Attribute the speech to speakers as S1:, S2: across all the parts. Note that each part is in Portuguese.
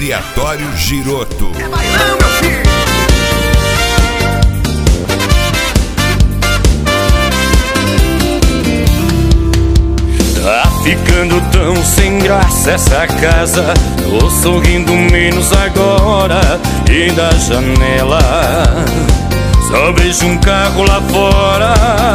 S1: Criatório Giroto.
S2: Bailão, meu filho.
S3: Tá ficando tão sem graça essa casa. Tô sorrindo menos agora. E da janela só vejo um carro lá fora.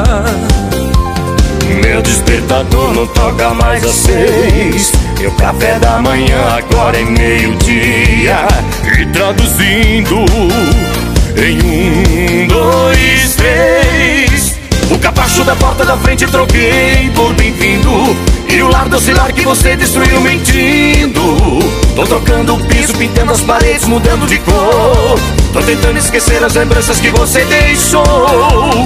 S3: Meu despertador não toca mais às 6. Meu café da manhã agora é meio-dia. E traduzindo em 1, 2, 3, o capacho da porta da frente troquei por bem-vindo. E o lar docilar que você destruiu mentindo. Tô trocando o piso, pintando as paredes, mudando de cor. Tô tentando esquecer as lembranças que você deixou.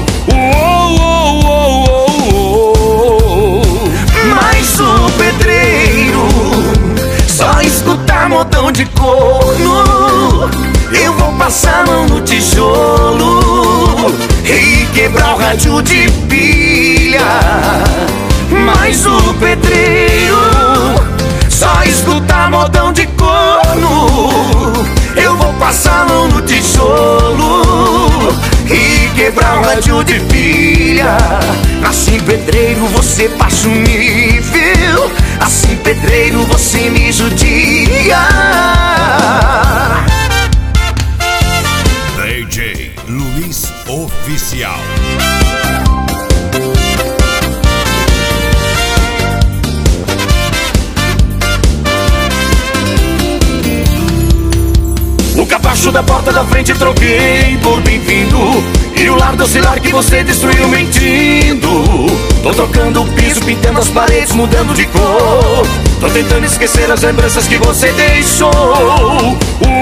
S3: Mas o pedreiro só escuta modão de corno. Eu vou passar a mão no tijolo e quebrar o rádio de pilha. Mas o pedreiro só escuta modão de corno. Eu vou passar a mão no tijolo e quebrar o rádio de pilha. Assim, pedreiro, você passa um nível. Assim, pedreiro, você me judia.
S1: DJ Luiz Oficial.
S3: O capacho da porta da frente troquei por bem-vindo. E o lar docilar que você destruiu mentindo. Tô trocando o piso, pintando as paredes, mudando de cor. Tô tentando esquecer as lembranças que você deixou.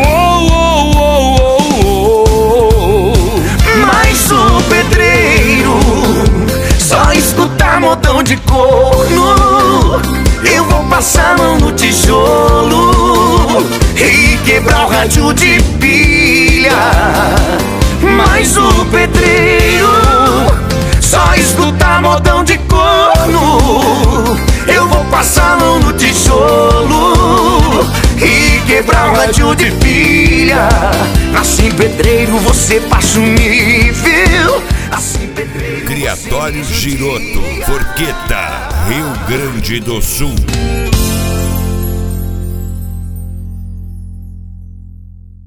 S3: Mas o pedreiro só escuta modão de corno. Eu vou passar a mão no tijolo e quebrar o rádio de pilha. Mas o pedreiro só escuta modão de corno. Eu vou passar a mão no tijolo e quebrar o rádio de pilha. Assim, pedreiro, você passa um nível. Assim, pedreiro,
S1: Criatório Giroto, Forqueta, Rio Grande do Sul.